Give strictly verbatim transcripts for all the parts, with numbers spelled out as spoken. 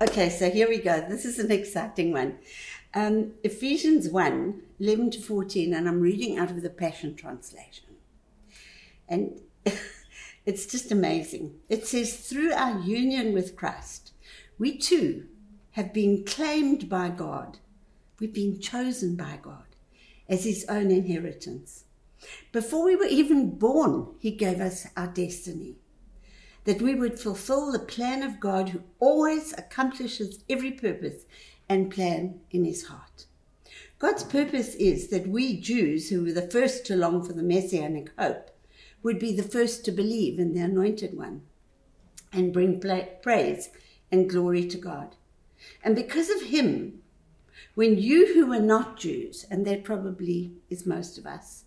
Okay, so here we go. This is an exciting one. Um, Ephesians one, eleven to fourteen, and I'm reading out of the Passion Translation. And it's just amazing. It says, through our union with Christ, we too have been claimed by God. We've been chosen by God as his own inheritance. Before we were even born, he gave us our destiny, that we would fulfill the plan of God, who always accomplishes every purpose and plan in his heart. God's purpose is that we Jews, who were the first to long for the messianic hope, would be the first to believe in the Anointed One and bring praise and glory to God. And because of him, when you who were not Jews, and that probably is most of us,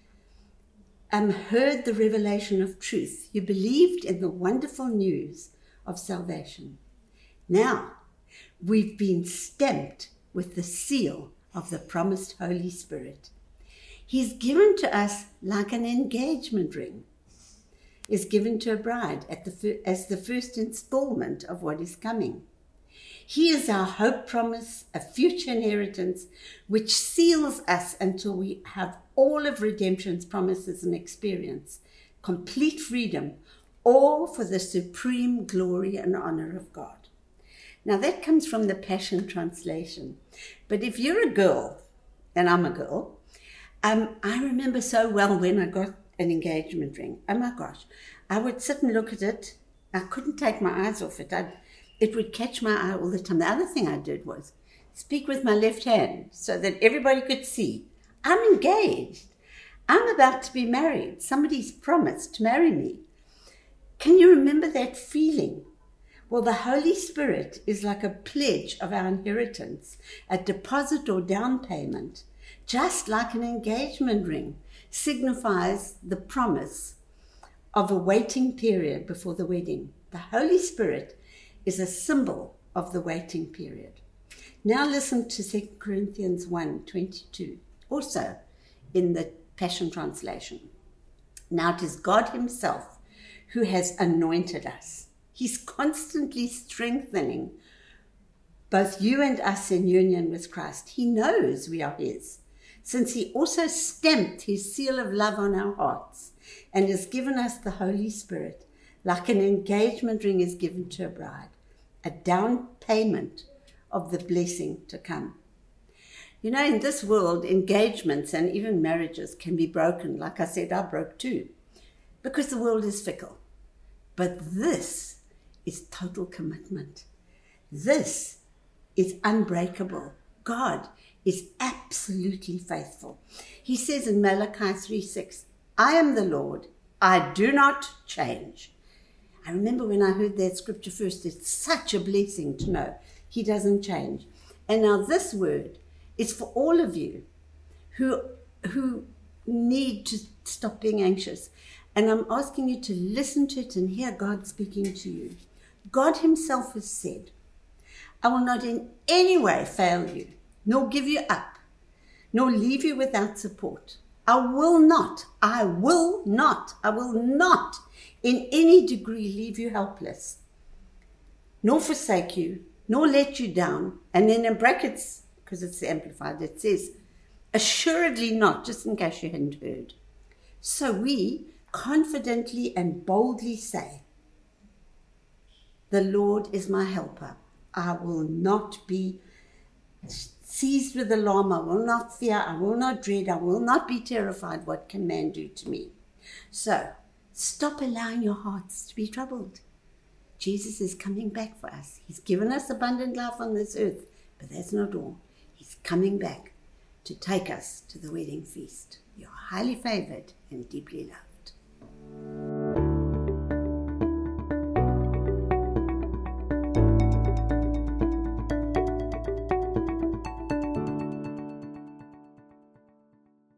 um, heard the revelation of truth, you believed in the wonderful news of salvation. Now, we've been stamped with the seal of the promised Holy Spirit. He's given to us like an engagement ring is given to a bride at the, as the first installment of what is coming. He is our hope promise, a future inheritance, which seals us until we have all of redemption's promises and experience, complete freedom, all for the supreme glory and honor of God. Now that comes from the Passion Translation. But if you're a girl, and I'm a girl, um, I remember so well when I got an engagement ring. Oh my gosh. I would sit and look at it. I couldn't take my eyes off it. I'd, it would catch my eye all the time. The other thing I did was speak with my left hand so that everybody could see. I'm engaged. I'm about to be married. Somebody's promised to marry me. Can you remember that feeling? Well, the Holy Spirit is like a pledge of our inheritance, a deposit or down payment, just like an engagement ring signifies the promise of a waiting period before the wedding. The Holy Spirit is a symbol of the waiting period. Now listen to Second Corinthians one twenty-two, also in the Passion Translation. Now it is God himself who has anointed us. He's constantly strengthening both you and us in union with Christ. He knows we are his, since he also stamped his seal of love on our hearts and has given us the Holy Spirit, like an engagement ring is given to a bride, a down payment of the blessing to come. You know, in this world, engagements and even marriages can be broken. Like I said, I broke too, because the world is fickle. But this is total commitment. This is unbreakable. God is absolutely faithful. He says in Malachi three six, I am the Lord, I do not change. I remember when I heard that scripture first, it's such a blessing to know he doesn't change. And now this word is for all of you who, who need to stop being anxious. And I'm asking you to listen to it and hear God speaking to you. God himself has said, I will not in any way fail you, nor give you up, nor leave you without support. I will not, I will not, I will not in any degree leave you helpless, nor forsake you, nor let you down. And then in brackets, because it's the Amplified, it says, assuredly not, just in case you hadn't heard. So we confidently and boldly say, the Lord is my helper. I will not be seized with alarm. I will not fear. I will not dread. I will not be terrified. What can man do to me? So stop allowing your hearts to be troubled. Jesus is coming back for us. He's given us abundant life on this earth, but that's not all. He's coming back to take us to the wedding feast. You're highly favored and deeply loved.